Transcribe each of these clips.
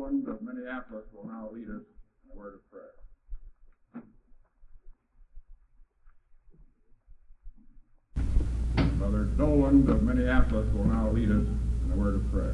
Doland of Minneapolis will now lead us in a word of prayer. Brother Doland of Minneapolis will now lead us in a word of prayer.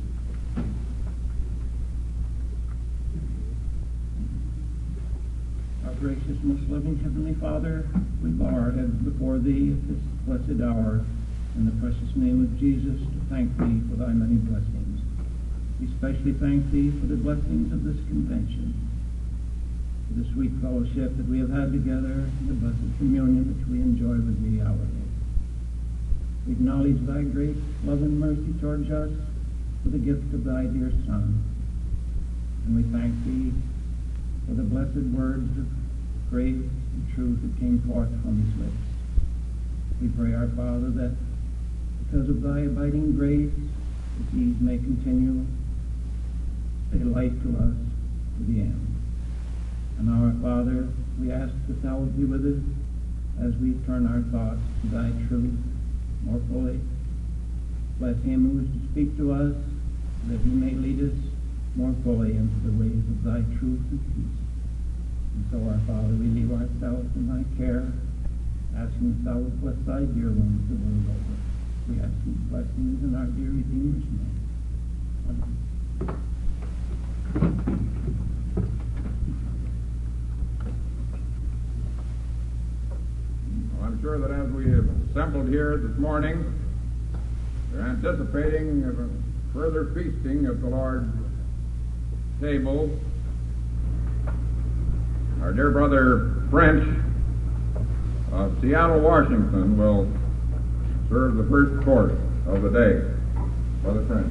Our gracious, most loving Heavenly Father, we bow our heads before Thee at this blessed hour in the precious name of Jesus to thank Thee for Thy many blessings. We especially thank Thee for the blessings of this convention, for the sweet fellowship that we have had together, and the blessed communion which we enjoy with Thee hourly. We acknowledge Thy great love and mercy towards us for the gift of Thy dear Son, and we thank Thee for the blessed words of grace and truth that came forth from His lips. We pray, our Father, that because of Thy abiding grace, that these may continue a light to us to the end. And our Father, we ask that Thou would be with us as we turn our thoughts to Thy truth more fully. Bless him who is to speak to us, that he may lead us more fully into the ways of Thy truth and peace. And so, our Father, we leave ourselves in Thy care, asking that Thou would bless Thy dear ones the world over. We ask these blessings in our dear Redeemer's name. Amen. Well, I'm sure that as we have assembled here this morning, we're anticipating further feasting of the Lord's table. Our dear brother French of Seattle, Washington, will serve the first course of the day. Brother French.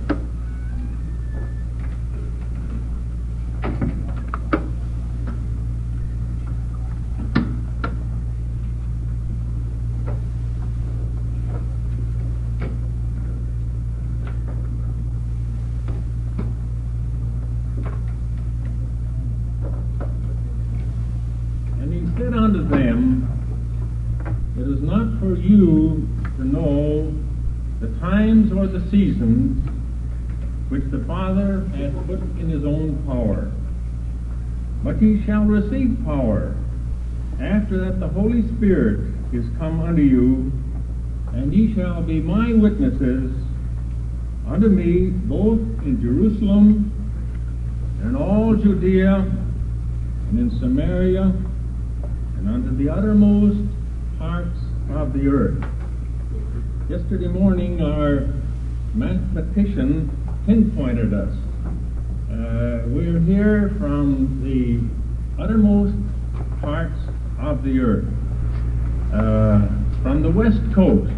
Unto them, it is not for you to know the times or the seasons which the Father hath put in His own power. But ye shall receive power after that the Holy Spirit is come unto you, and ye shall be my witnesses unto me both in Jerusalem and in all Judea and in Samaria and unto the uttermost parts of the earth. Yesterday morning our mathematician pinpointed us. We're here from the uttermost parts of the earth, from the west coast,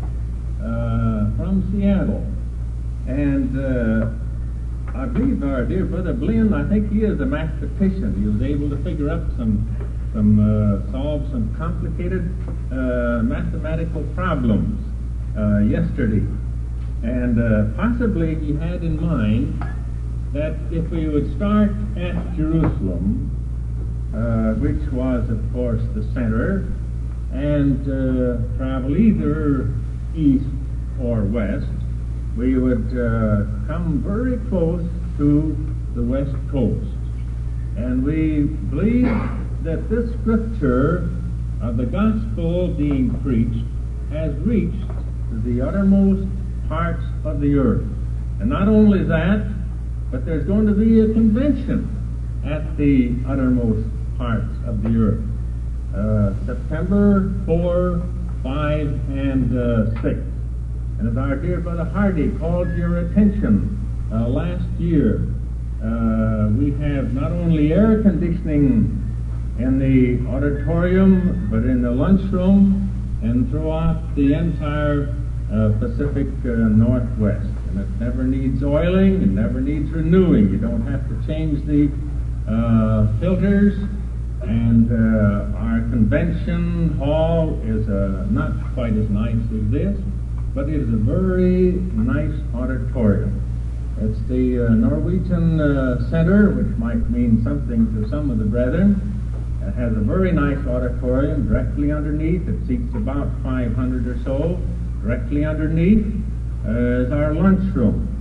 from Seattle. And I believe our dear brother Blinn, I think he is a mathematician. He was able to figure up solve some complicated mathematical problems yesterday. And possibly he had in mind that if we would start at Jerusalem, which was, of course, the center, and travel either east or west, we would come very close to the west coast. And we believe that this scripture of the gospel being preached has reached to the uttermost parts of the earth. And not only that, but there's going to be a convention at the uttermost parts of the earth, September 4, 5, and 6. And as our dear brother Hardy called your attention last year, we have not only air conditioning in the auditorium, but in the lunchroom and throughout the entire Pacific Northwest. And it never needs oiling, it never needs renewing. You don't have to change the filters. And our convention hall is not quite as nice as this, but it is a very nice auditorium. It's the Norwegian Center, which might mean something to some of the brethren. It has a very nice auditorium directly underneath. It seats about 500 or so. Directly underneath is our lunchroom.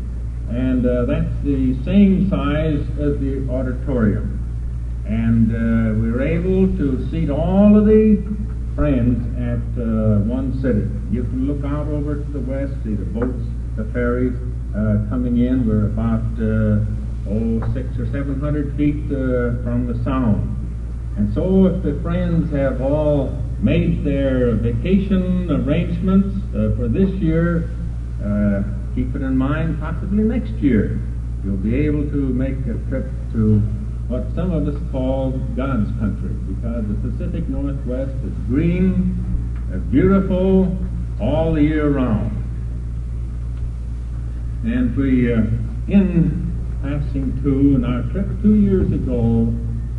and that's the same size as the auditorium. And we were able to seat all of the friends at one sitting. You can look out over to the west, see the boats, the ferries coming in. We're about 600 or 700 feet from the Sound. And so if the friends have all made their vacation arrangements for this year, keep it in mind, possibly next year you'll be able to make a trip to what some of us call God's country, because the Pacific Northwest is green, beautiful all the year round. And we, in passing to, in our trip 2 years ago,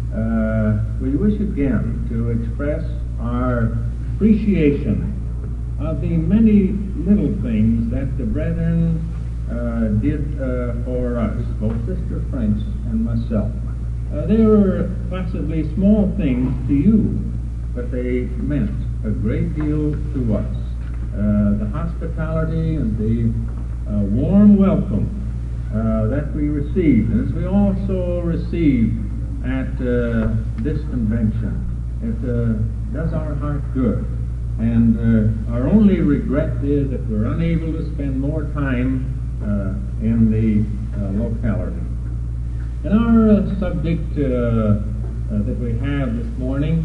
we wish again to express our appreciation of the many little things that the brethren did for us, both Sister French and myself. They were possibly small things to you, but they meant a great deal to us. The hospitality and the warm welcome that we received, and as we also received at this convention, it does our heart good. And our only regret is that we're unable to spend more time in the locality. In our subject that we have this morning,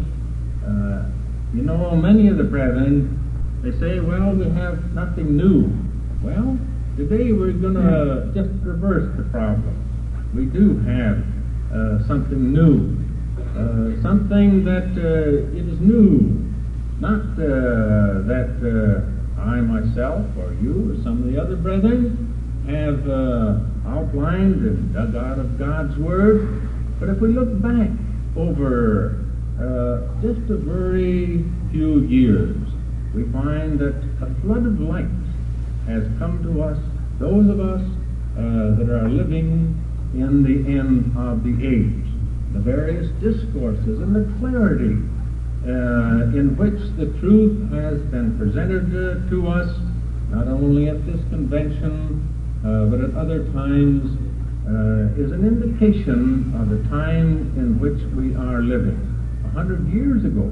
you know, many of the brethren, they say, well, we have nothing new. Well, today we're going to just reverse the problem. We do have something new, something that it is new, not that I myself or you or some of the other brethren have outlined and dug out of God's Word, but if we look back over just a very few years, we find that a flood of light has come to us, those of us that are living in the end of the age. The various discourses and the clarity in which the truth has been presented to us, not only at this convention, but at other times, is an indication of the time in which we are living. 100 years ago,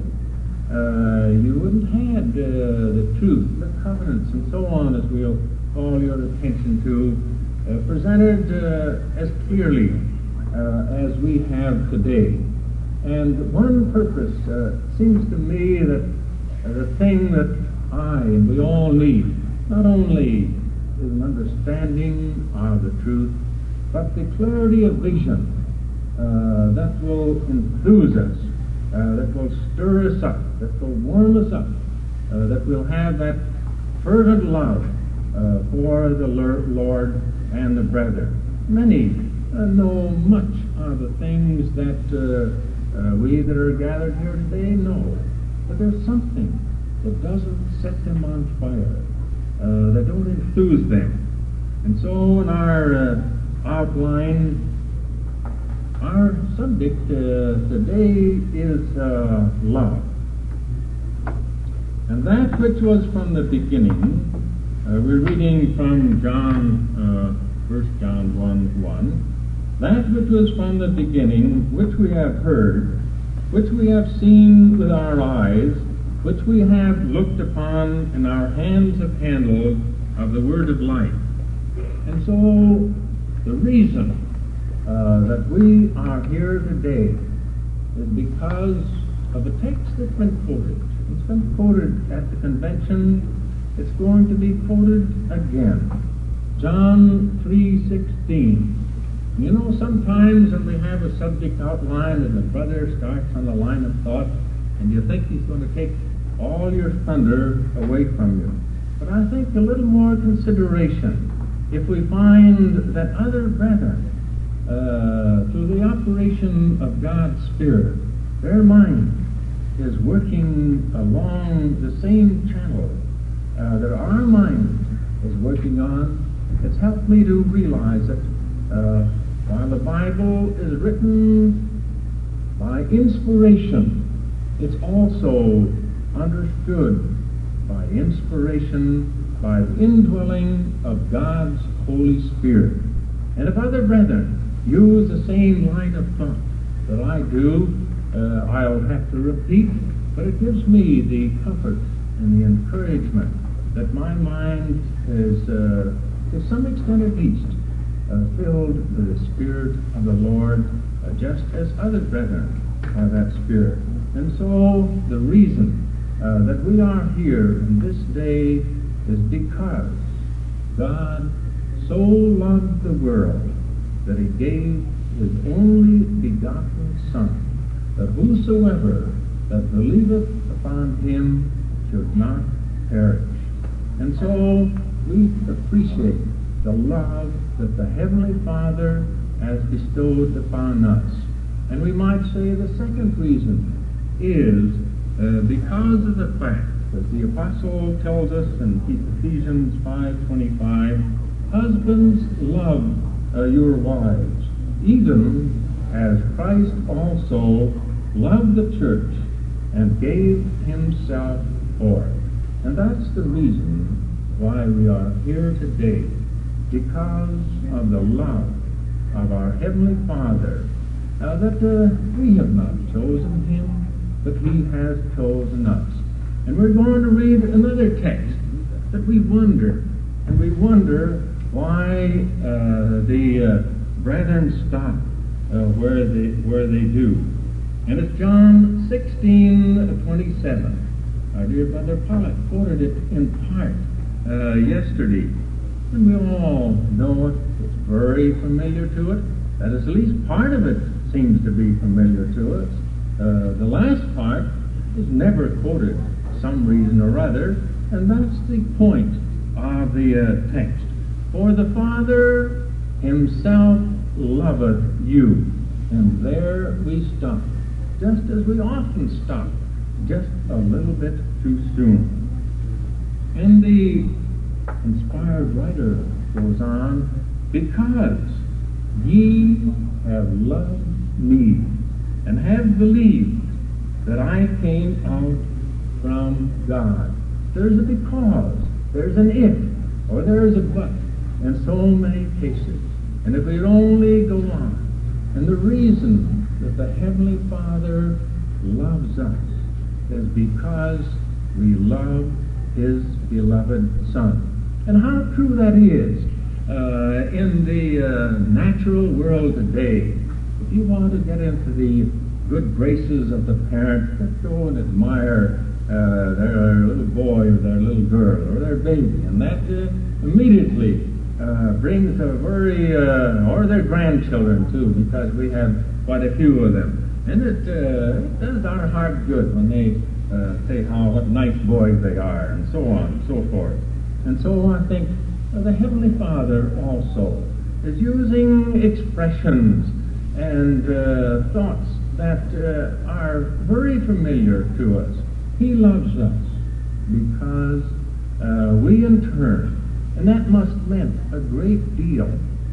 you wouldn't have had the truth, the covenants, and so on, as we'll call your attention to, presented as clearly as we have today. And one purpose seems to me that the thing that I and we all need, not only is an understanding of the truth, but the clarity of vision that will enthuse us, that will stir us up, that will warm us up, that will have that fervent love for the Lord and the brethren. Many know much of the things that we that are gathered here today know, but there's something that doesn't set them on fire, that don't enthuse them. And so in our outline, our subject today is love. And that which was from the beginning, we're reading from John, 1 John 1:1. That which was from the beginning, which we have heard, which we have seen with our eyes, which we have looked upon, and our hands have handled of the word of life. And so the reason that we are here today is because of the text that's been quoted. It's been quoted at the convention. It's going to be quoted again. John 3:16. You know, sometimes when we have a subject outlined and the brother starts on the line of thought, and you think he's going to take all your thunder away from you. But I think a little more consideration, if we find that other brethren, through the operation of God's Spirit, their mind is working along the same channel that our mind is working on, it's helped me to realize that while the Bible is written by inspiration, it's also understood by inspiration, by the indwelling of God's Holy Spirit. And if other brethren use the same line of thought that I do, I'll have to repeat, but it gives me the comfort and the encouragement that my mind is, to some extent at least, filled with the Spirit of the Lord, just as other brethren have that Spirit. And so the reason that we are here in this day is because God so loved the world that he gave his only begotten Son, that whosoever that believeth upon him should not perish. And so we appreciate the love that the Heavenly Father has bestowed upon us. And we might say the second reason is because of the fact that the Apostle tells us in Ephesians 5:25, husbands, love your wives, even as Christ also loved the church and gave himself for it. And that's the reason why we are here today, because of the love of our Heavenly Father, that we have not chosen him, but he has chosen us. And we're going to read another text that we wonder why the brethren stop where they do. And it's John 16:27. Our dear brother Pollock quoted it in part yesterday. And we all know it. It's very familiar to it. That is, at least part of it seems to be familiar to us. The last part is never quoted for some reason or other, and that's the point of the text. For the Father himself loveth you. And there we stop, just as we often stop, just a little bit too soon. And the inspired writer goes on, because ye have loved me and have believed that I came out from God. There's a because, there's an if, or there's a but in so many cases. And if we'd only go on, and the reason that the Heavenly Father loves us is because we love his beloved Son. And how true that is in the natural world today. If you want to get into the good graces of the parent, just go and admire their little boy or their little girl or their baby, and that immediately brings a very, or their grandchildren too, because we have quite a few of them. And it does our heart good when they say what nice boys they are, and so on and so forth. And so I think the Heavenly Father also is using expressions and thoughts that are very familiar to us. He loves us because we in turn, and that must meant a great deal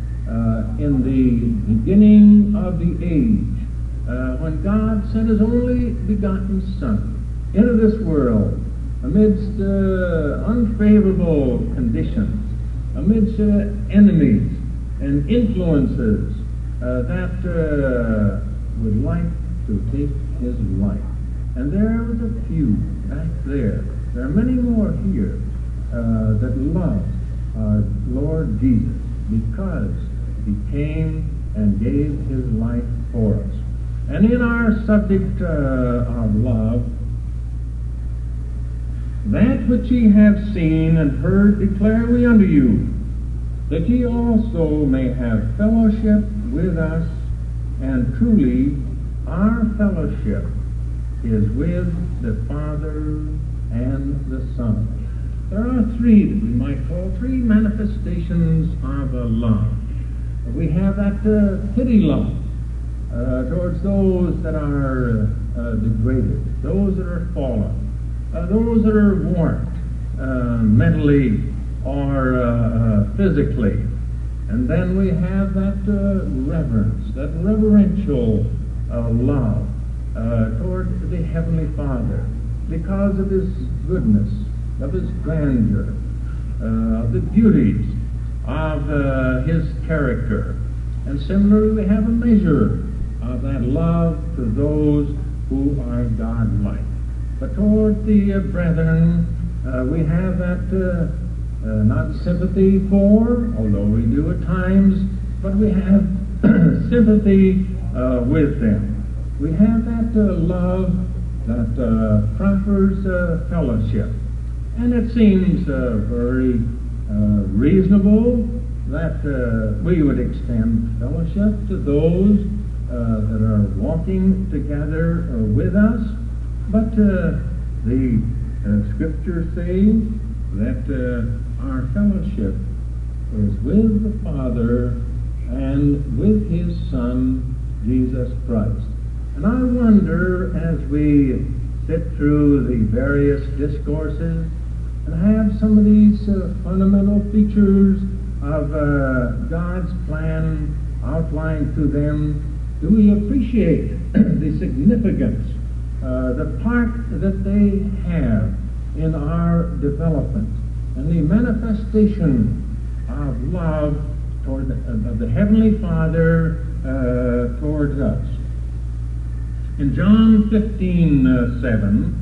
in the beginning of the age, when God sent his only begotten Son into this world amidst unfavorable conditions, amidst enemies and influences that would like to take his life. And there was a few back there. There are many more here that love our Lord Jesus because he came and gave his life for us. And in our subject of love, that which ye have seen and heard declare we unto you, that ye also may have fellowship with us. And truly our fellowship is with the Father and the Son. There are three that we might call three manifestations of love. We have that pity love towards those that are degraded, those that are fallen, those that are warped mentally or physically. And then we have that reverence, that reverential love toward the Heavenly Father because of his goodness, of his grandeur, of the beauties of his character. And similarly, we have a measure of that love to those who are God-like. But toward the brethren, we have that not sympathy for, although we do at times, but we have sympathy with them. We have that love that proffers fellowship. And it seems very reasonable that we would extend fellowship to those that are walking together with us. But the Scriptures say that our fellowship is with the Father and with His Son, Jesus Christ. And I wonder, as we sit through the various discourses and have some of these fundamental features of God's plan outlined to them, do we appreciate the significance, the part that they have in our development and the manifestation of love toward of the Heavenly Father towards us? In John 15:7,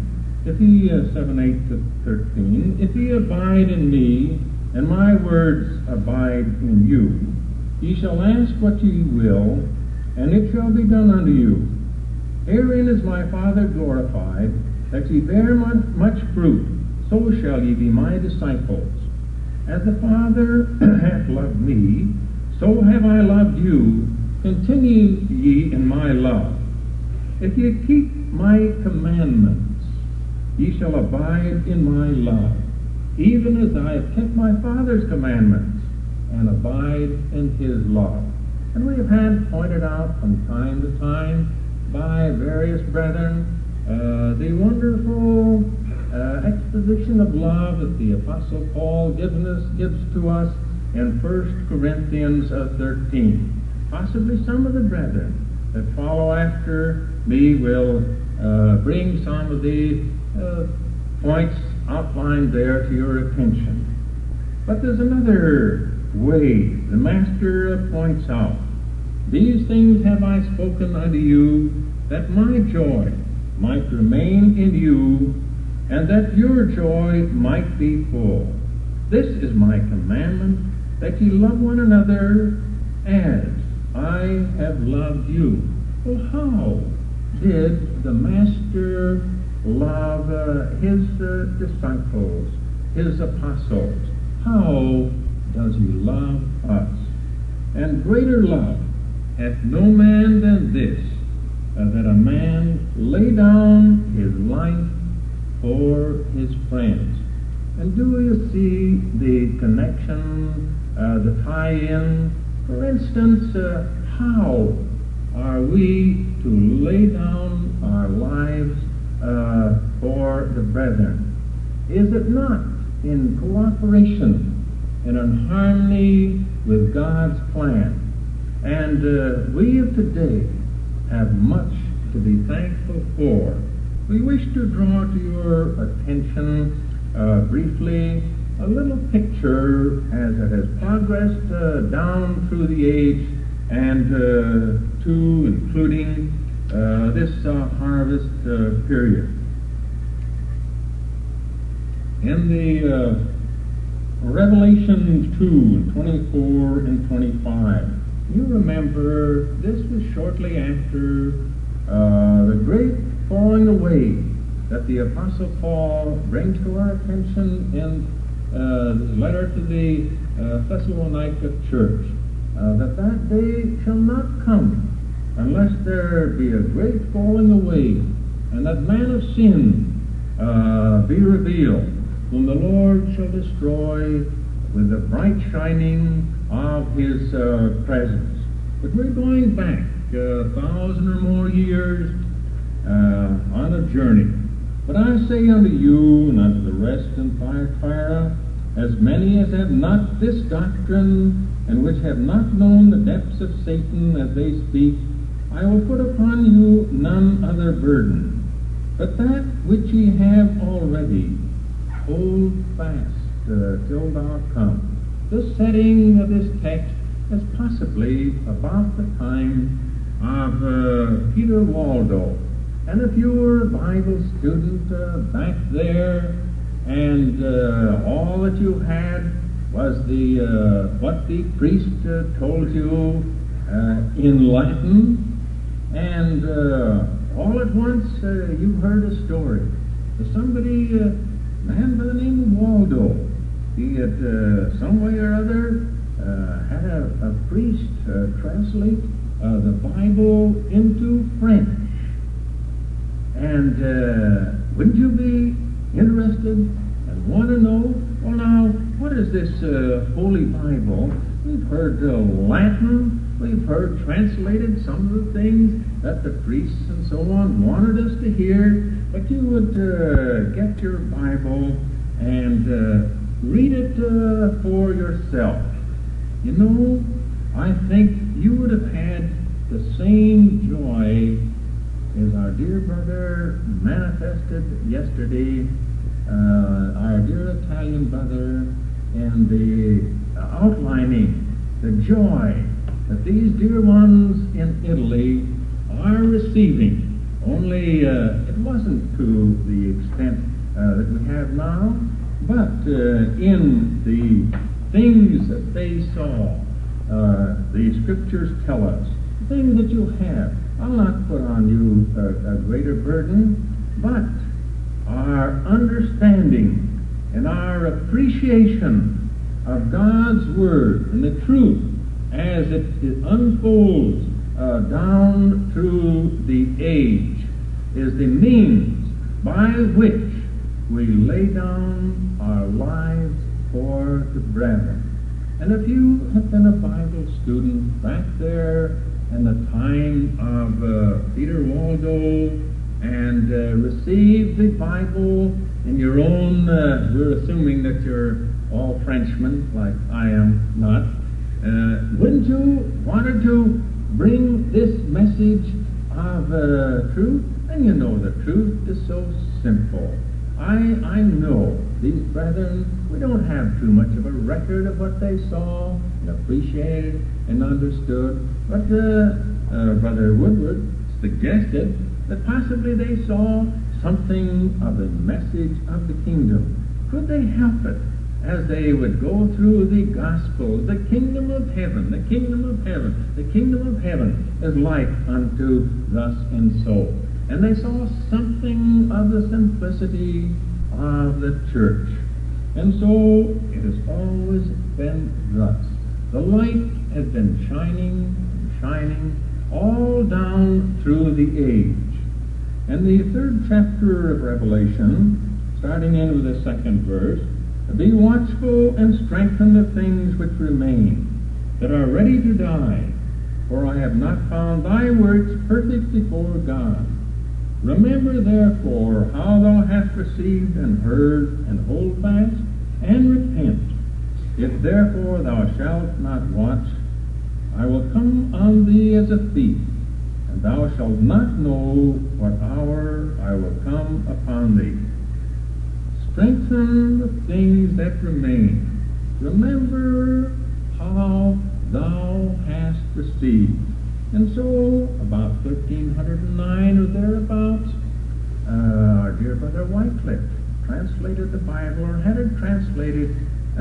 7:8 to 13, if ye abide in me, and my words abide in you, ye shall ask what ye will, and it shall be done unto you. Herein is my Father glorified, that ye bear much fruit, so shall ye be my disciples. As the Father hath loved me, so have I loved you. Continue ye in my love. If ye keep my commandments, ye shall abide in my love, even as I have kept my Father's commandments, and abide in his love. And we have had pointed out from time to time by various brethren the wonderful exposition of love that the Apostle Paul gives to us in 1 Corinthians 13. Possibly some of the brethren that follow after me will bring some of the points outlined there to your attention. But there's another way the Master points out. These things have I spoken unto you, that my joy might remain in you, and that your joy might be full. This is my commandment, that ye love one another as I have loved you. Well, how did the Master love his disciples, his apostles? How does he love us? And greater love hath no man than this, that a man lay down his life for his friends. And do you see the connection, the tie-in? For instance, how are we to lay down our lives for the brethren? Is it not in cooperation and in harmony with God's plan? And we of today have much to be thankful for. We wish to draw to your attention briefly a little picture as it has progressed down through the age and to including this harvest period. In the Revelation 2, 24 and 25, you remember this was shortly after the great falling away that the Apostle Paul brings to our attention in his letter to the Thessalonica church, that day shall not come unless there be a great falling away, and that man of sin be revealed, whom the Lord shall destroy with the bright shining of his presence. But we're going back 1,000 or more years on a journey. But I say unto you and unto the rest in Thyatira, as many as have not this doctrine, and which have not known the depths of Satan as they speak, I will put upon you none other burden, but that which ye have already, hold fast till thou come. the setting of this text is possibly about the time of Peter Waldo. And if you were a Bible student back there, and all that you had was what the priest told you in Latin, and all at once you heard a story of somebody, a man by the name of Waldo. He had some way or other had a priest translate the Bible into French. And wouldn't you be interested and want to know, well now, what is this Holy Bible? We've heard Latin, we've heard translated some of the things that the priests and so on wanted us to hear, but you would get your Bible and read it for yourself. You know, I think you would have had the same joy as our dear brother manifested yesterday, our dear Italian brother, and the outlining the joy that these dear ones in Italy are receiving. Only it wasn't to the extent that we have now, but in the things that they saw, the Scriptures tell us, things that you have. I'll not put on you a greater burden, but our understanding and our appreciation of God's Word and the truth as it unfolds down through the age is the means by which we lay down our lives for the brethren. And if you have been a Bible student back there in the time of Peter Waldo and received the Bible in your own, we're assuming that you're all Frenchmen like I am not, wouldn't you wanted to bring this message of truth? And you know the truth is so simple. I know these brethren, we don't have too much of a record of what they saw and appreciated and understood, but Brother Woodward suggested that possibly they saw something of the message of the kingdom. Could they help it as they would go through the gospel? The kingdom of heaven, the kingdom of heaven, the kingdom of heaven is like unto thus and so. And they saw something of the simplicity of the church. And so it has always been thus. The light has been shining and shining all down through the age. And the third chapter of Revelation, starting in with the second verse, be watchful and strengthen the things which remain, that are ready to die, for I have not found thy works perfect before God. Remember therefore how thou hast received and heard, and hold fast, and repent. If therefore thou shalt not watch, I will come on thee as a thief, and thou shalt not know what hour I will come upon thee. Strengthen the things that remain. Remember how thou hast received. And so, about 1309 or thereabouts, our dear brother Wycliffe translated the Bible, or had it translated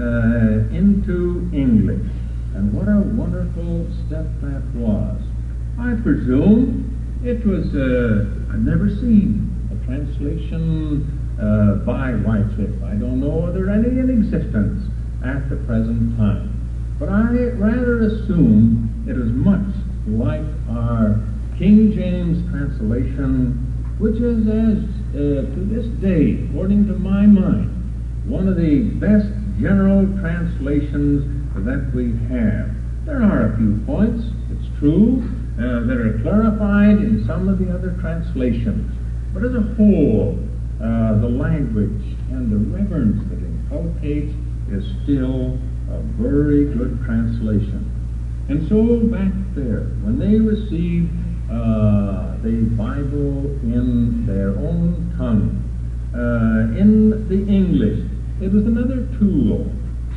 into English. And what a wonderful step that was. I presume it was, I've never seen a translation by Wycliffe. I don't know whether there are any in existence at the present time. But I rather assume it is much like our King James translation, which is, as to this day, according to my mind, one of the best general translations that we have. There are a few points, it's true, that are clarified in some of the other translations. But as a whole, the language and the reverence that it inculcates is still a very good translation. And so back there, when they received the Bible in their own tongue, in the English, it was another tool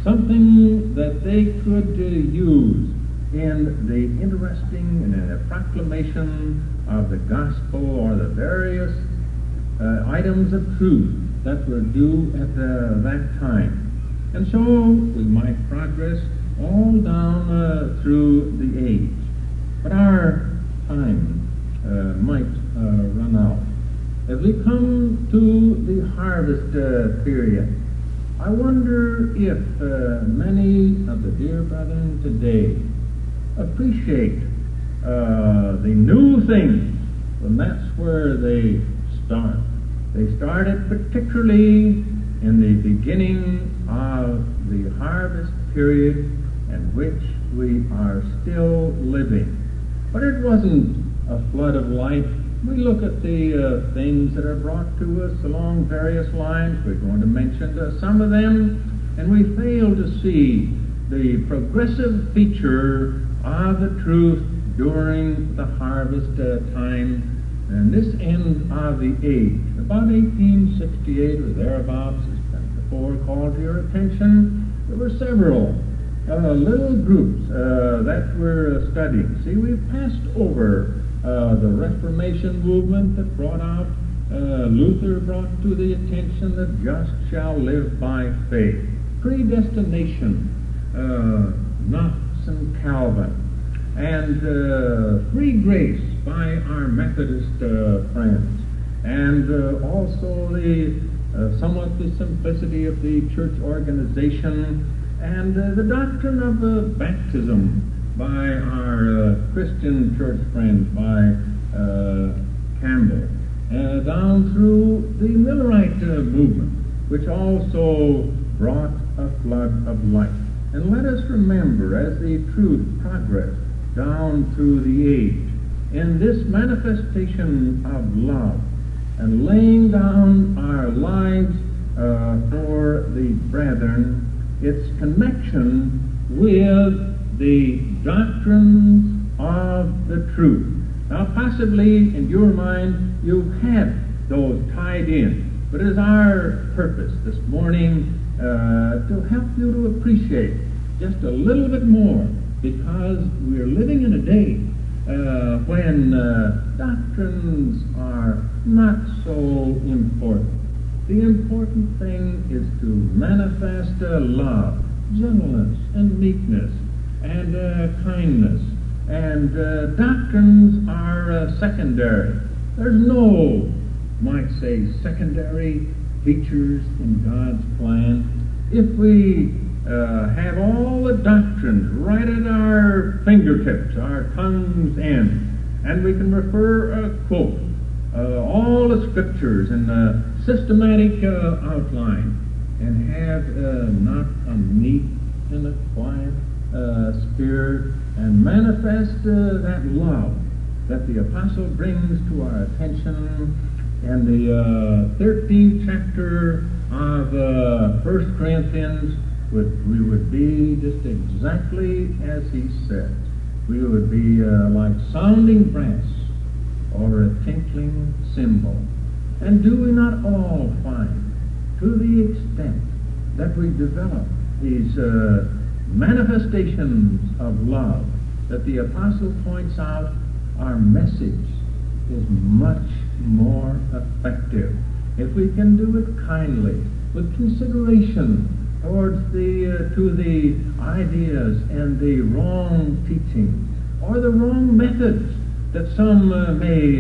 something that they could use in the interesting and in the proclamation of the gospel or the various items of truth that were due at that time. And so we might progress all down through the age. But our time might run out. As we come to the harvest period, I wonder if many of the dear brethren today appreciate the new things when that's where they start. They started particularly in the beginning of the harvest period in which we are still living. But it wasn't a flood of light. We look at the things that are brought to us along various lines. We're going to mention some of them, and we fail to see the progressive feature of the truth during the harvest time and this end of the age. About 1868 or thereabouts, as before called to your attention, there were several little groups that we're studying. See, we've passed over the Reformation movement that brought out, Luther brought to the attention that just shall live by faith. Predestination, Knox and Calvin, and free grace by our Methodist friends, and also somewhat the simplicity of the church organization, and the doctrine of baptism by our Christian church friends, by Campbell, down through the Millerite movement, which also brought a flood of light. And let us remember, as the truth progressed down through the age, in this manifestation of love and laying down our lives for the brethren, its connection with the doctrines of the truth. Now, possibly in your mind you've had those tied in, but it is our purpose this morning to help you to appreciate just a little bit more, because we're living in a day when doctrines are not so important. The important thing is to manifest love, gentleness, and meekness, and kindness. And doctrines are secondary. There's no, might say, secondary features in God's plan. If we have all the doctrines right at our fingertips, our tongue's end, and we can refer, quote, all the scriptures in a systematic outline, and have not a meek and a quiet spirit, and manifest that love that the apostle brings to our attention in the 13th chapter of 1 Corinthians, we would be just exactly as he said. We would be like sounding brass or a tinkling cymbal. And do we not all find, to the extent that we develop these manifestations of love that the apostle points out, our message is much more effective if we can do it kindly, with consideration towards to the ideas and the wrong teaching or the wrong methods that some may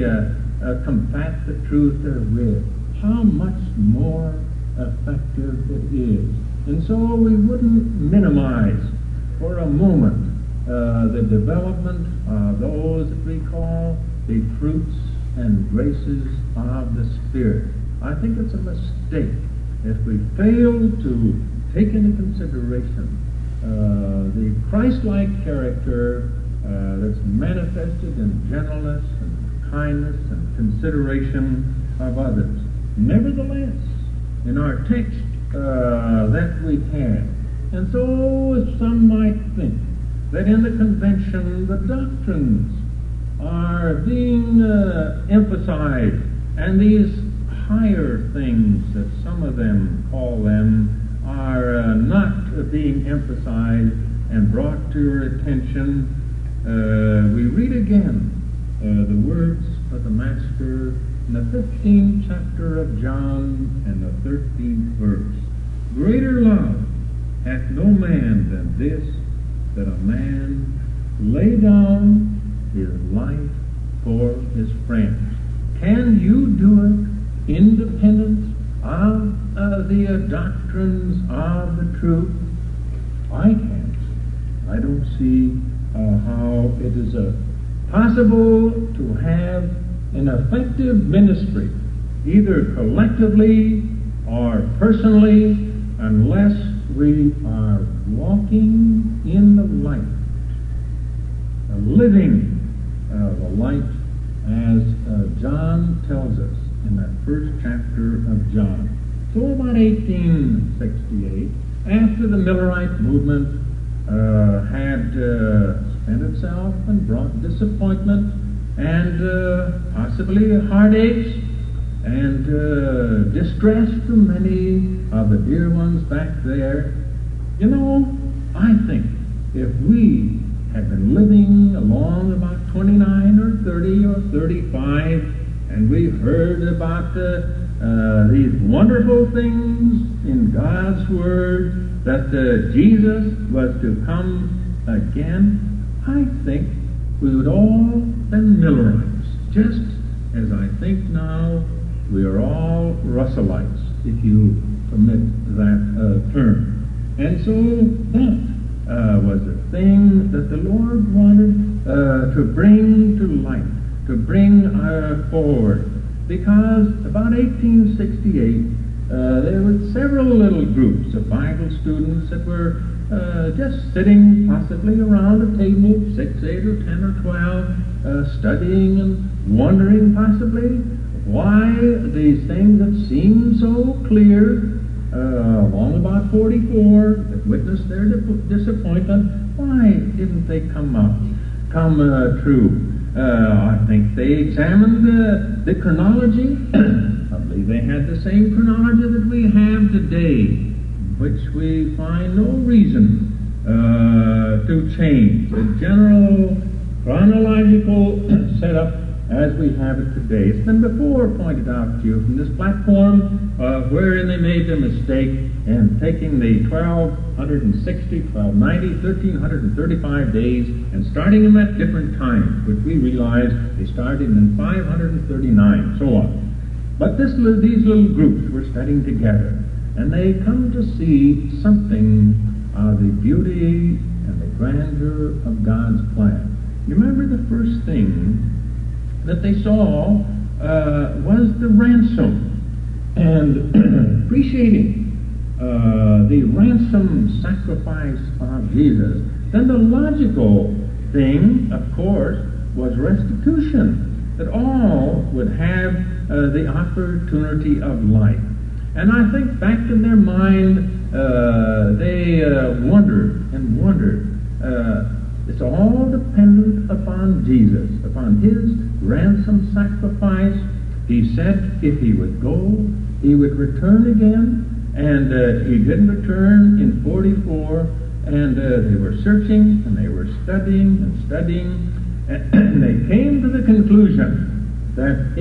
combat the truth with. How much more effective it is. And so we wouldn't minimize for a moment the development of those that we call the fruits and graces of the Spirit. I think it's a mistake if we fail to take into consideration the Christ-like character that's manifested in gentleness and kindness and consideration of others. Nevertheless, in our text that we have, and so some might think that in the convention the doctrines are being emphasized, and these higher things that some of them call them are not being emphasized and brought to your attention, we read again the words of the Master in the 15th chapter of John and the 13th verse. Greater love hath no man than this, that a man lay down his life for his friends. Can you do it independent of the doctrines of the truth? I can't. I don't see how it is possible to have an effective ministry, either collectively or personally, unless we are walking in the light, living the light, as John tells us in that first chapter of John. So about 1868, after the Millerite movement had spent itself and brought disappointment and possibly heartaches and distress to many of the dear ones back there, you know, I think if we had been living along about 29 or 30 or 35, and we heard about these wonderful things in God's Word, that Jesus was to come again, I think we would all been Millerites, just as I think now we are all Russellites, if you permit that term. And so that was the thing that the Lord wanted to bring to light, to bring forward. Because about 1868, there were several little groups of Bible students that were just sitting possibly around a table, 6, 8, or 10, or 12, studying and wondering possibly why these things that seemed so clear along about 44, that witnessed their disappointment, why didn't they come true? I think they examined the chronology. I believe they had the same chronology that we have today, which we find no reason to change. The general chronological setup as we have it today. It's been before pointed out to you from this platform wherein they made the mistake in taking the 1260, 1290, 1335 days and starting them at different times, which we realize they started in 539, so on. But these little groups were studying together, and they come to see something of the beauty and the grandeur of God's plan. You remember the first thing that they saw was the ransom, and appreciating the ransom sacrifice of Jesus. Then the logical thing, of course, was restitution, that all would have the opportunity of life. And I think back in their mind, they wondered and wondered. It's all dependent upon Jesus, upon His ransom sacrifice. He said if He would go, He would return again, and He didn't return in 44, and they were searching, and they were studying and studying, and they came to the conclusion that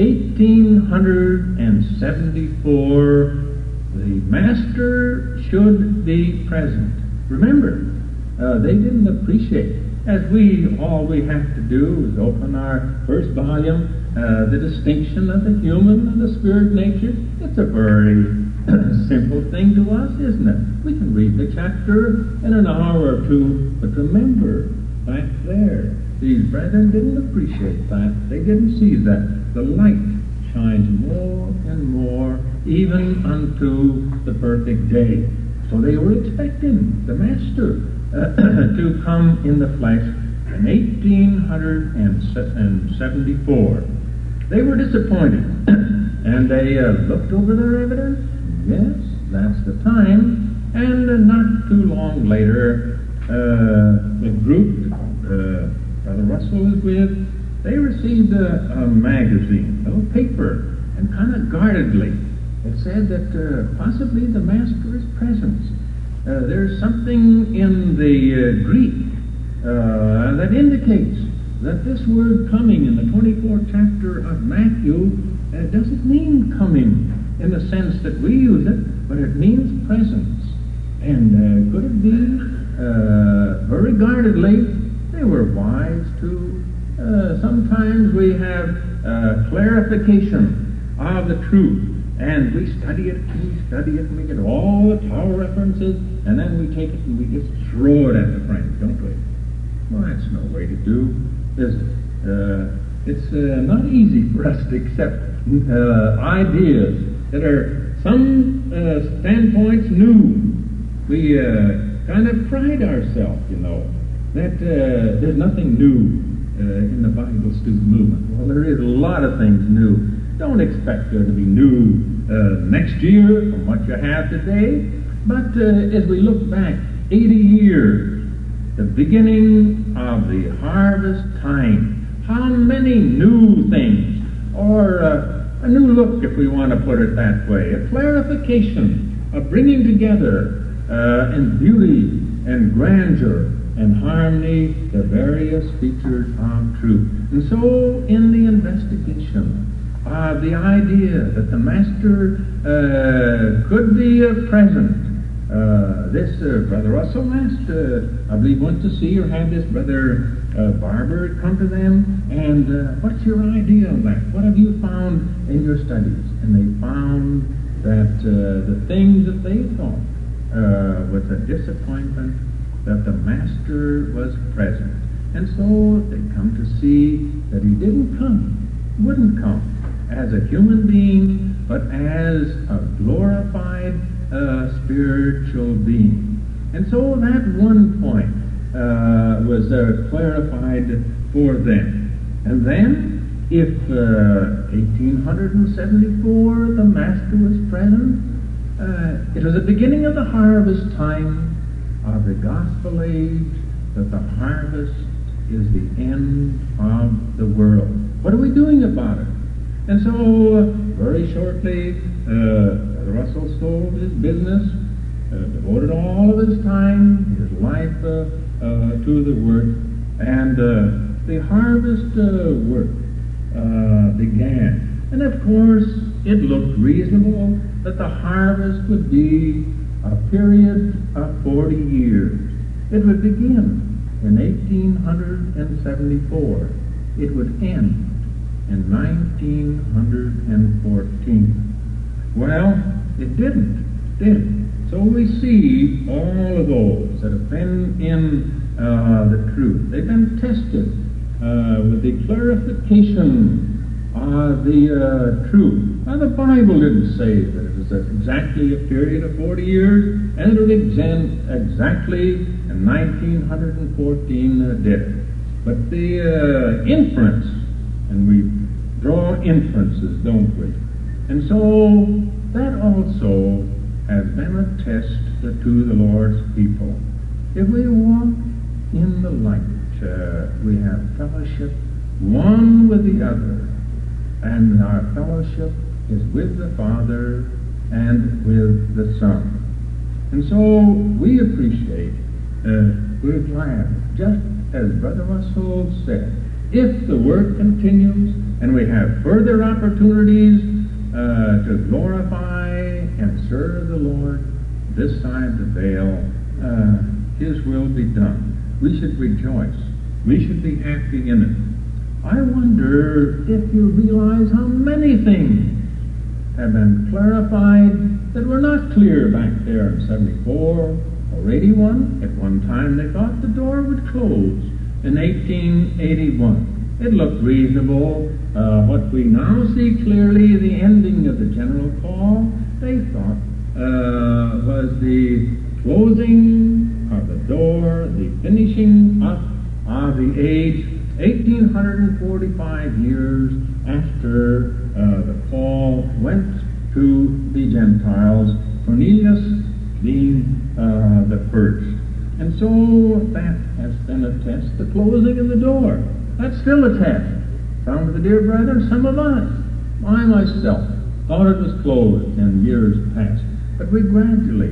1874 the Master should be present. Remember, they didn't appreciate, as all we have to do is open our first volume, the distinction of the human and the spirit nature. It's a very simple thing to us, isn't it? We can read the chapter in an hour or two, but remember, back there, these brethren didn't appreciate that. They didn't see that. The light shines more and more, even unto the perfect day. So they were expecting the Master to come in the flesh in 1874. They were disappointed, and they looked over their evidence. Yes, that's the time. And not too long later, the group Brother Russell is with, they received a magazine, a little paper, and kind of guardedly it said that possibly the Master is present. there's something in the Greek that indicates that this word coming in the 24th chapter of Matthew doesn't mean coming in the sense that we use it, but it means presence. And could it be, very guardedly, they were wise to, sometimes we have clarification of the truth, and we study it, and we get all the Tower references, and then we take it and we just throw it at the friends, don't we? Well, that's no way to do, is it? It's not easy for us to accept ideas that are some standpoints new. We kind of pride ourselves, that there's nothing new in the Bible student movement. Well, there is a lot of things new. Don't expect there to be new next year from what you have today. But as we look back 80 years, the beginning of the harvest time, how many new things, or a new look, if we want to put it that way, a clarification, a bringing together in beauty and grandeur and harmony the various features of truth. And so in the investigation of the idea that the Master could be present, this Brother Russell last, I believe, went to see or had this Brother Barber come to them, and what's your idea on that? What have you found in your studies? And they found that the things that they thought was a disappointment that the Master was present. And so they come to see that he wouldn't come as a human being, but as a glorified spiritual being. And so that one point was clarified for them. And then, if 1874 the Master was present, it was the beginning of the harvest time of the gospel age, that the harvest is the end of the world. What are we doing about it? And so, very shortly, Russell sold his business, devoted all of his time, his life to the work, and the harvest work began. And of course, it looked reasonable that the harvest would be a period of 40 years. It would begin in 1874. It would end in 1914. Well, it didn't, did it? So we see all of those that have been in the truth. They've been tested with the clarification of the truth. Now, the Bible didn't say that it was exactly a period of 40 years, and it would exactly in 1914 did it. But the inference, and we draw inferences, don't we? And so that also has been a test to the Lord's people. If we walk in the light, we have fellowship one with the other, and our fellowship is with the Father and with the Son. And so we appreciate, we're glad, just as Brother Russell said, if the work continues and we have further opportunities to glorify and serve the Lord this side the veil, His will be done. We should rejoice. We should be happy in it. I wonder if you realize how many things have been clarified that were not clear back there in 74 or 81. At one time they thought the door would close in 1881. It looked reasonable. What we now see clearly, the ending of the general call, they thought was the closing of the door, the finishing up of the age, 1845 years after the call went to the Gentiles, Cornelius being the first. And so that has been a test, the closing of the door. That's still a test. Some of the dear brethren, some of us, I myself, thought it was closed in years past. But we gradually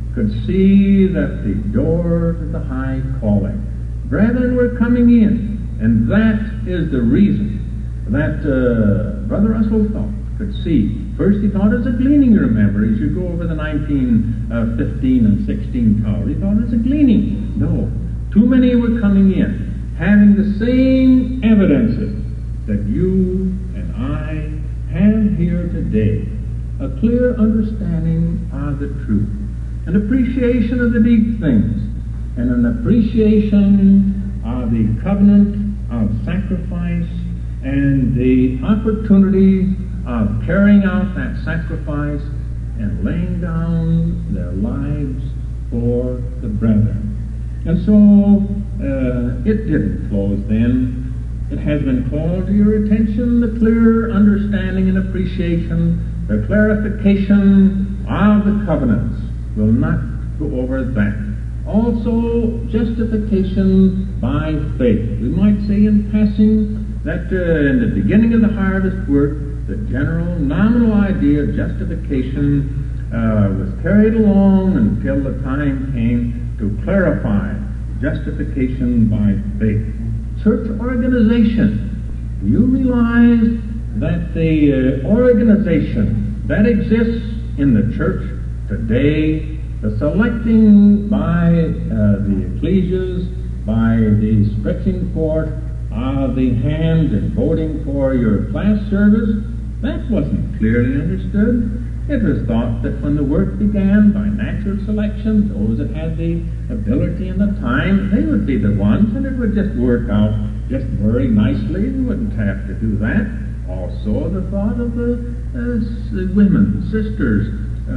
could see that the door to the high calling, brethren were coming in, and that is the reason that Brother Russell thought could see. First he thought it was a gleaning, you remember, as you go over the 1915 and 16 tower. He thought it was a gleaning. No. Too many were coming in, having the same evidences that you and I have here today. A clear understanding of the truth, an appreciation of the deep things, and an appreciation of the covenant of sacrifice and the opportunity of carrying out that sacrifice and laying down their lives for the brethren. And so it didn't close then. It has been called to your attention, the clear understanding and appreciation, the clarification of the covenants. We'll not go over that. Also, justification by faith. We might say in passing that in the beginning of the harvest work, the general nominal idea of justification was carried along until the time came to clarify justification by faith. Church organization. You realize that the organization that exists in the church today, the selecting by the ecclesias, by the stretching forth of the hand and voting for your class service, that wasn't clearly understood. It was thought that when the work began by natural selection, those that had the ability and the time, they would be the ones, and it would just work out just very nicely. You wouldn't have to do that. Also, the thought of the women, sisters,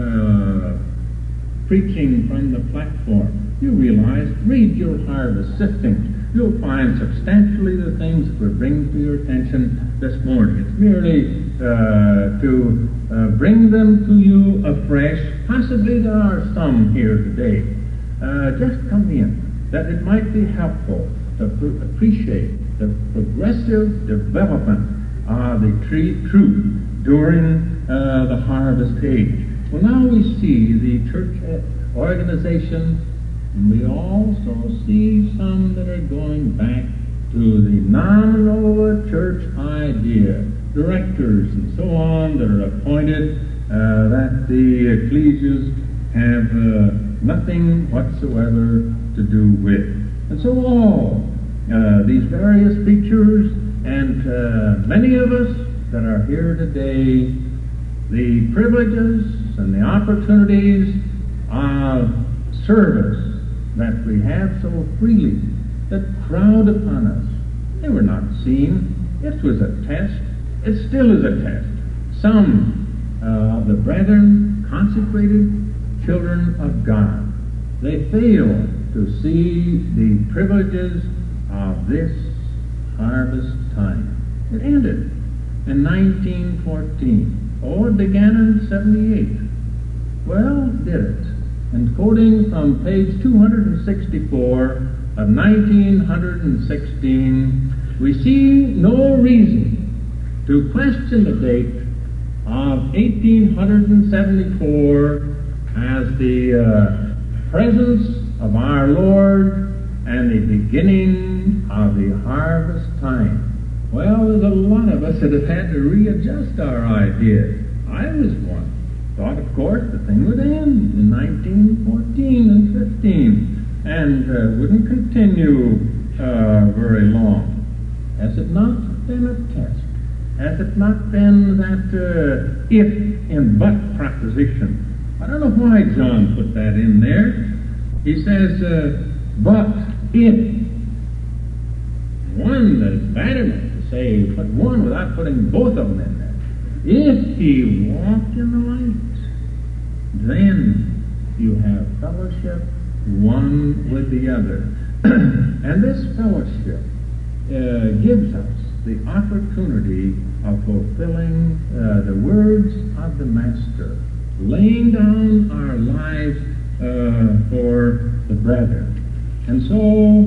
preaching from the platform. You realize, read your harvest siftings. You'll find substantially the things that we're bringing to your attention this morning. It's merely to bring them to you afresh. Possibly there are some here today. Just come in, that it might be helpful to appreciate the progressive development of the truth during the harvest age. Well, now we see the church organization, and we also see some that are going back to the nominal church idea, directors and so on that are appointed, that the ecclesias have nothing whatsoever to do with. And so all these various features, and many of us that are here today, the privileges and the opportunities of service that we have so freely, that crowd upon us. They were not seen. It was a test. It still is a test. Some of the brethren, consecrated children of God, they fail to see the privileges of this harvest time. It ended in 1914. Oh, it began in 78. Well, did it? And quoting from page 264 of 1916, we see no reason to question the date of 1874 as the presence of our Lord and the beginning of the harvest time. Well, there's a lot of us that have had to readjust our ideas. I was one. Thought, of course, the thing would end in 1914 and 15 and wouldn't continue very long. Has it not been a test? Has it not been that if and but proposition? I don't know why John put that in there. He says, but if. One that is bad enough to say, put one without putting both of them in there. If he walked in the light, then you have fellowship one with the other. And this fellowship gives us the opportunity of fulfilling the words of the Master, laying down our lives for the brethren. And so,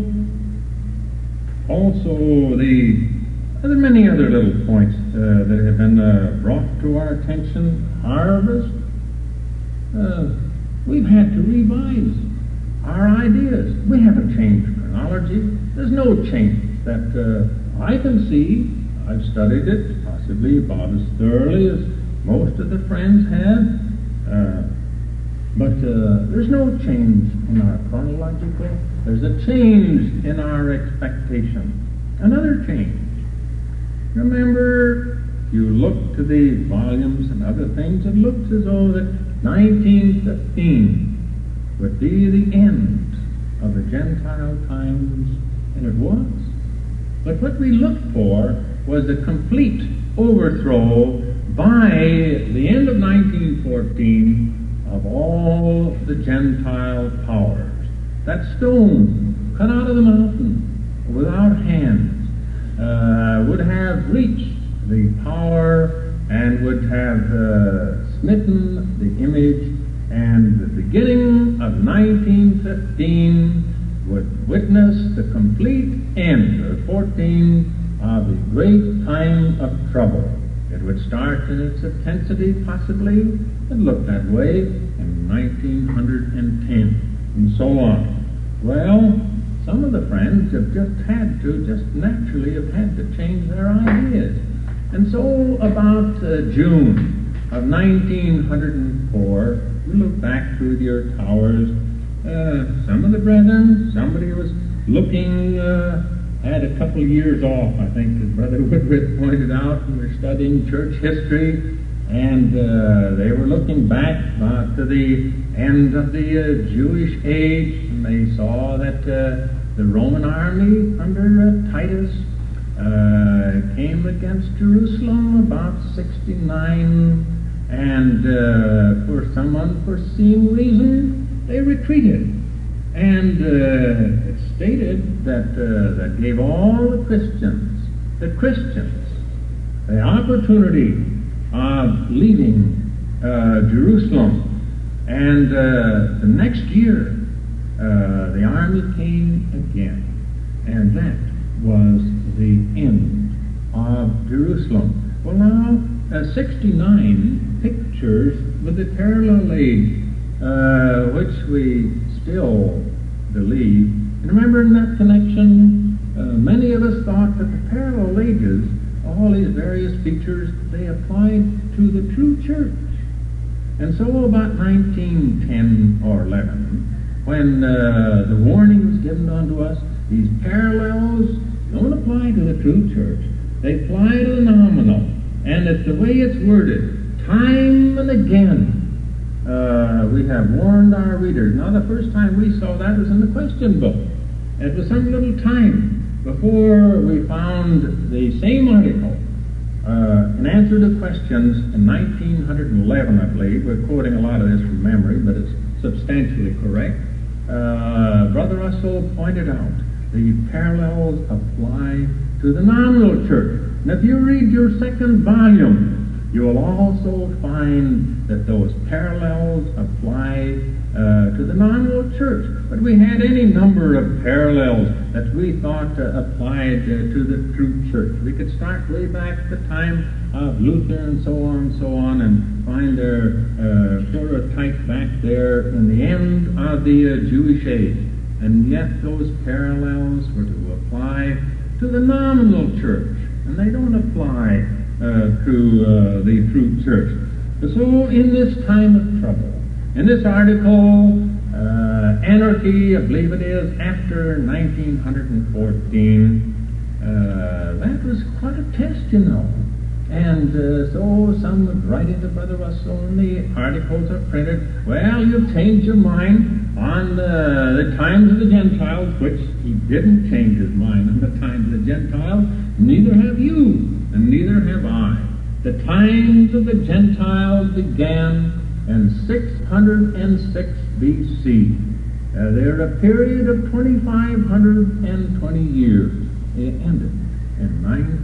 also there are many other little points that have been brought to our attention. Harvest, we've had to revise our ideas. We haven't changed chronology. There's no change that I can see. I've studied it possibly about as thoroughly as most of the friends have. But there's no change in our chronological. There's a change in our expectation. Another change. Remember, you look to the volumes and other things, it looks as though that 1915 would be the end of the Gentile times, and it was. But what we looked for was a complete overthrow by the end of 1914 of all the Gentile powers. That stone cut out of the mountain without hands would have reached the power and would have smitten the image, and the beginning of 1915 would witness the complete end, or 14, of the great time of trouble. It would start in its intensity, possibly, it looked that way, in 1910, and so on. Well, some of the friends have just naturally have had to change their ideas. And so about June of 1904, we look back through your towers. Some of the brethren, somebody was looking, had a couple of years off, I think, as Brother Whitworth pointed out, and we're studying church history, and they were looking back to the end of the Jewish age, and they saw that the Roman army under Titus came against Jerusalem about 69, and for some unforeseen reason they retreated. And it stated that that gave all the Christians the opportunity of leaving Jerusalem. And the next year the army came again, and that was the end of Jerusalem. Well, now 69 pictures with the parallel age, which we still believe. And remember, in that connection, many of us thought that the parallel ages, all these various features, they applied to the true church. And so about 1910 or 11, when the warning was given unto us, these parallels don't apply to the true church. They apply to the nominal. And it's the way it's worded, time and again. We have warned our readers. Now, the first time we saw that was in the question book. It was some little time before we found the same article in answer to questions in 1911, I believe. We're quoting a lot of this from memory, but it's substantially correct. Brother Russell pointed out the parallels apply to the nominal church. And if you read your second volume, you will also find that those parallels apply to the nominal church. But we had any number of parallels that we thought applied to the true church. We could start way back at the time of Luther and so on, and find their prototype back there in the end of the Jewish age. And yet those parallels were to apply to the nominal church, and they don't apply to the true church. So in this time of trouble, in this article, Anarchy, I believe it is, after 1914, that was quite a test, you know. And so some would write into Brother Russell, and the articles are printed. Well, you've changed your mind on the times of the Gentiles, which he didn't change his mind on the times of the Gentiles. Neither have you, and neither have I. The times of the Gentiles began in 606 B.C. They're a period of 2,520 years. It ended in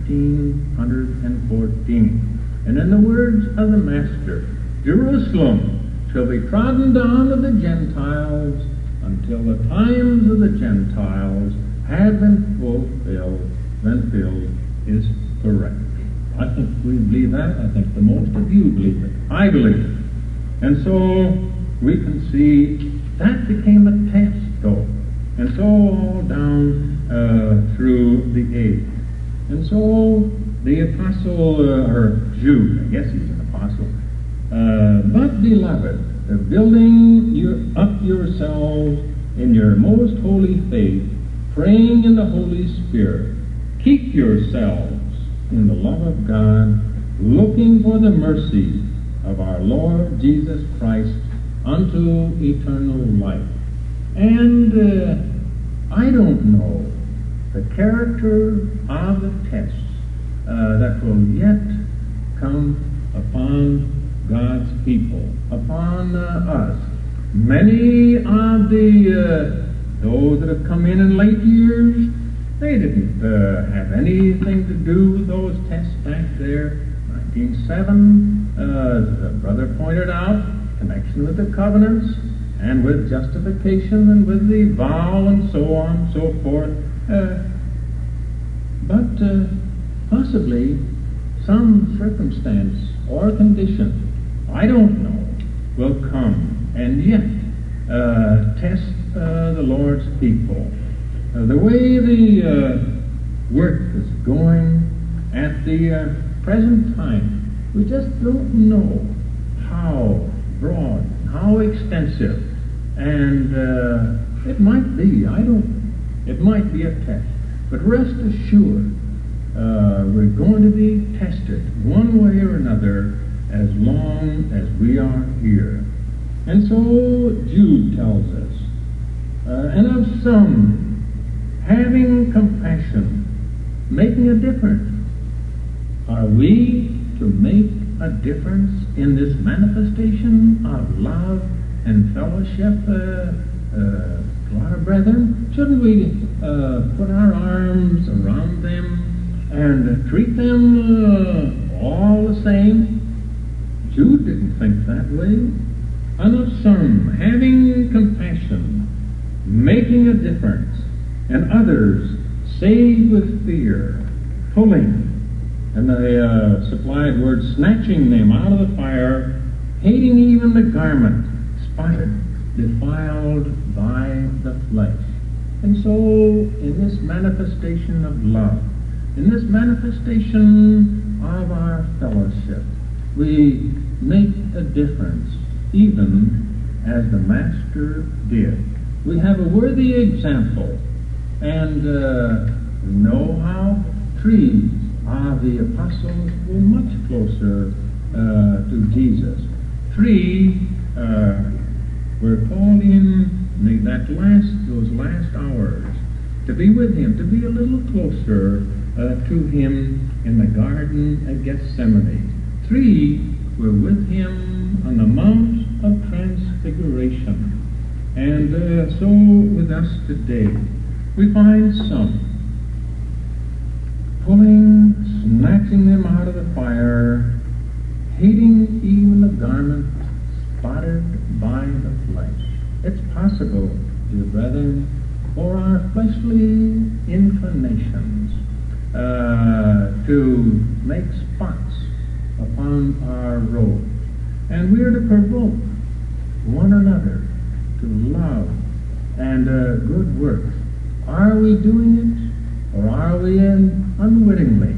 1914. And in the words of the Master, Jerusalem shall be trodden down of the Gentiles until the times of the Gentiles have been filled is correct. I think we believe that. I think the most of you believe it. I believe it. And so we can see that became a test, though. And so all down through the age. And so the apostle, or Jude, I guess he's an apostle, but beloved, building up yourselves in your most holy faith, praying in the Holy Spirit, keep yourselves in the love of God, looking for the mercy of our Lord Jesus Christ unto eternal life. And I don't know the character of the tests that will yet come upon God's people, upon us. Many of those that have come in late years, they didn't have anything to do with those tests back there. 1907, as the brother pointed out, connection with the covenants and with justification and with the vow and so on, so forth. But possibly some circumstance or condition, I don't know, will come and yet test the Lord's people. The way the work is going at the present time, we just don't know how broad, how extensive, and it might be, it might be a test. But rest assured, we're going to be tested one way or another as long as we are here. And so Jude tells us, and of some having compassion, making a difference. Are we to make a difference in this manifestation of love and fellowship to our brethren? Shouldn't we put our arms around them and treat them all the same? Jude didn't think that way. And of some having compassion, making a difference, and others saved with fear, pulling, and the supplied word, snatching them out of the fire, hating even the garment, spotted, defiled by the flesh. And so, in this manifestation of love, in this manifestation of our fellowship, we make a difference, even as the Master did. We have a worthy example, and we know how trees of the apostles were much closer to Jesus. Three were called in those last hours to be with him, to be a little closer to him in the Garden of Gethsemane. 3 were with him on the Mount of Transfiguration. And so with us today, we find some pulling, snatching them out of the fire, hating even the garment spotted by the flesh. It's possible, dear brethren, for our fleshly inclinations to make spots upon our road. And we are to provoke one another to love and good works. Are we doing it, or are we unwittingly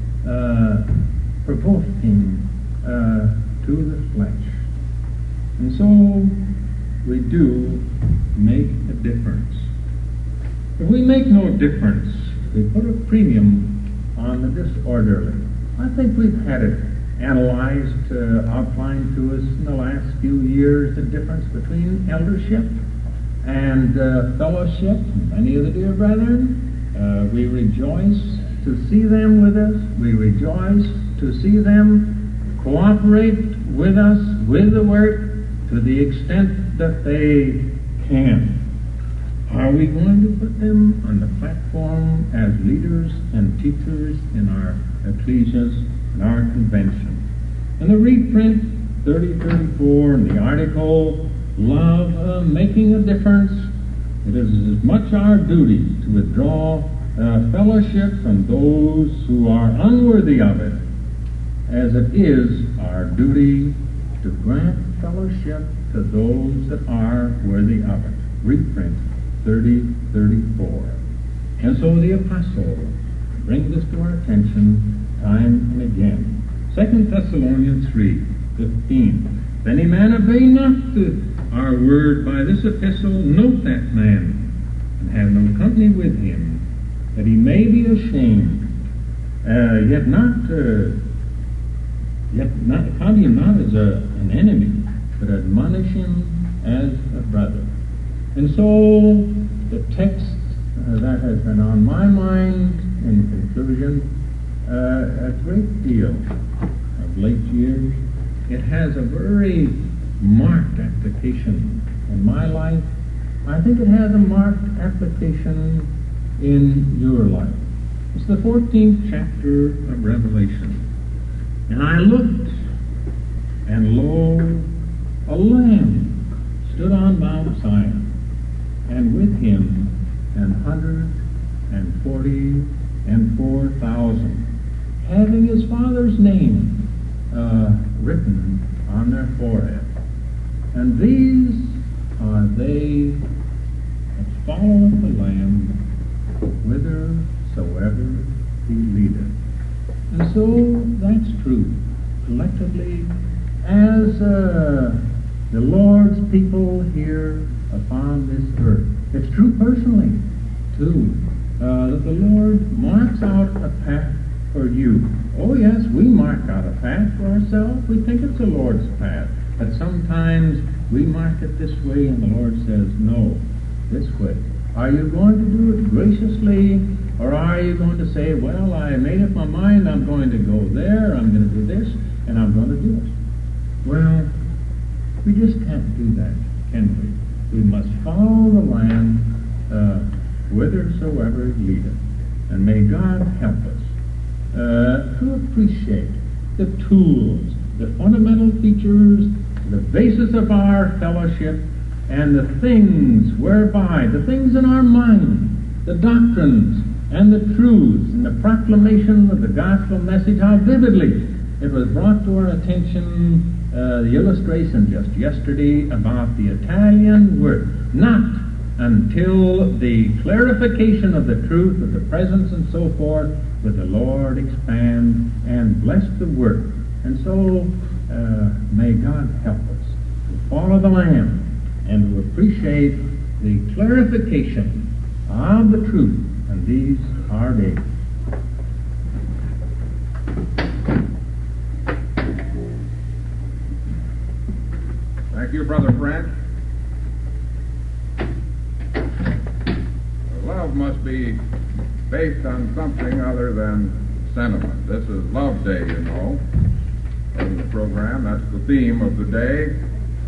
provoking to the flesh? And so we do make a difference. If we make no difference, we put a premium on the disorderly. I think we've had it analyzed, outlined to us in the last few years, the difference between eldership and fellowship. Many of the dear brethren, we rejoice to see them with us. We rejoice to see them cooperate with us, with the work, to the extent that they can. Are we going to put them on the platform as leaders and teachers in our ecclesias, in our convention? In the reprint 3034, in the article, Love Making a Difference, it is as much our duty to withdraw fellowship from those who are unworthy of it as it is our duty to grant fellowship to those that are worthy of it. Reprint 30:34. And so the apostle brings this to our attention time and again. 2 Thessalonians 3:15. If any man obey not our word by this epistle, note that man, and have no company with him, that he may be ashamed, yet count him not as an enemy, but admonish him as a brother. And so the text that has been on my mind in conclusion a great deal of late years, it has a very marked application in my life. I think it has a marked application in your life. It's the 14th chapter of Revelation. And I looked, and lo, a Lamb stood on Mount Zion, and with him 144,000, having his Father's name written on their forehead. And these are they that follow the Lamb whithersoever he leadeth. And so that's true collectively as the Lord's people here upon this earth. It's true personally, too, that the Lord marks out a path for you. Oh, yes, we mark out a path for ourselves. We think it's the Lord's path. But sometimes we mark it this way, and the Lord says, no, this way. Are you going to do it graciously, or are you going to say, well, I made up my mind, I'm going to go there, I'm going to do this, and I'm going to do it? Well, we just can't do that, can we? We must follow the Lamb whithersoever he leadeth. And may God help us to appreciate the tools, the fundamental features, the basis of our fellowship, and the things whereby, the things in our mind, the doctrines and the truths and the proclamation of the gospel message, how vividly it was brought to our attention, the illustration just yesterday about the Italian word. Not until the clarification of the truth of the presence and so forth would the Lord expand and bless the work. And so may God help us to follow the Lamb and to appreciate the clarification of the truth in these our days. Thank you, Brother Brent. Love must be based on something other than sentiment. This is Love Day, you know, in the program. That's the theme of the day.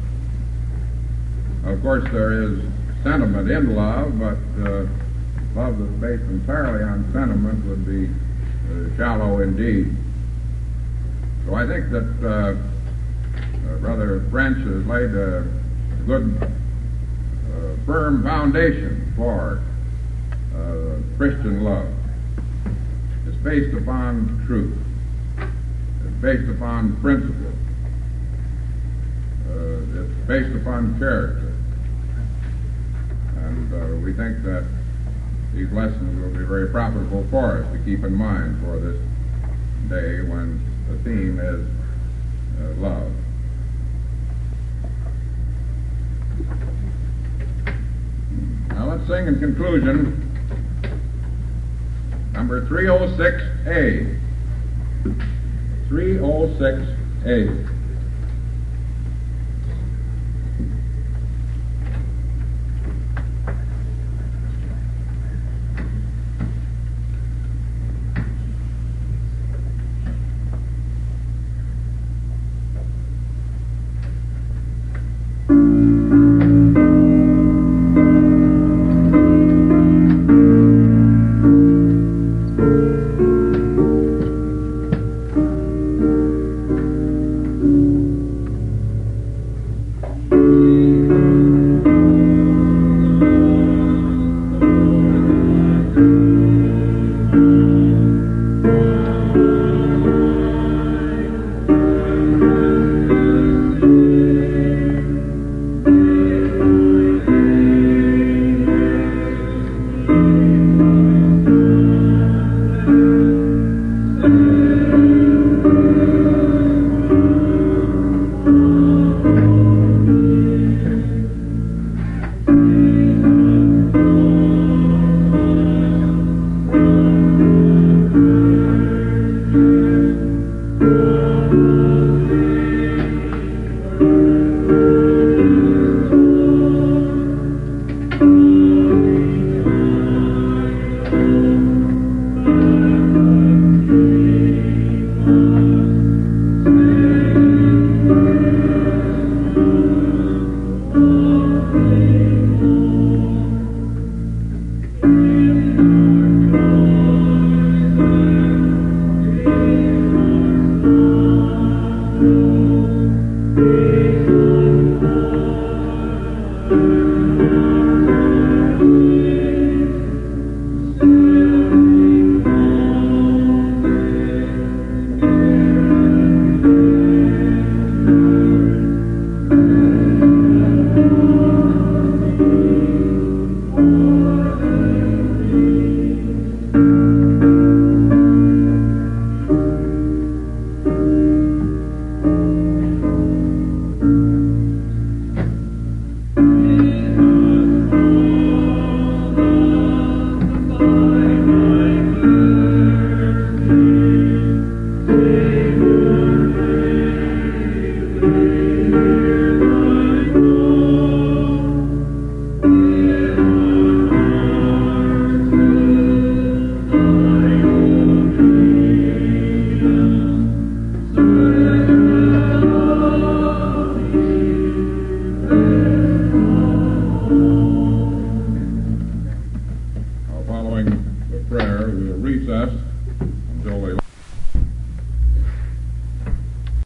Of course, there is sentiment in love, but love that's based entirely on sentiment would be shallow indeed. So I think that Brother French has laid a good, firm foundation for Christian love. It's based upon truth. It's based upon principle. It's based upon character. And we think that these lessons will be very profitable for us to keep in mind for this day when the theme is love. Now let's sing in conclusion number 306A. 306A. Amen.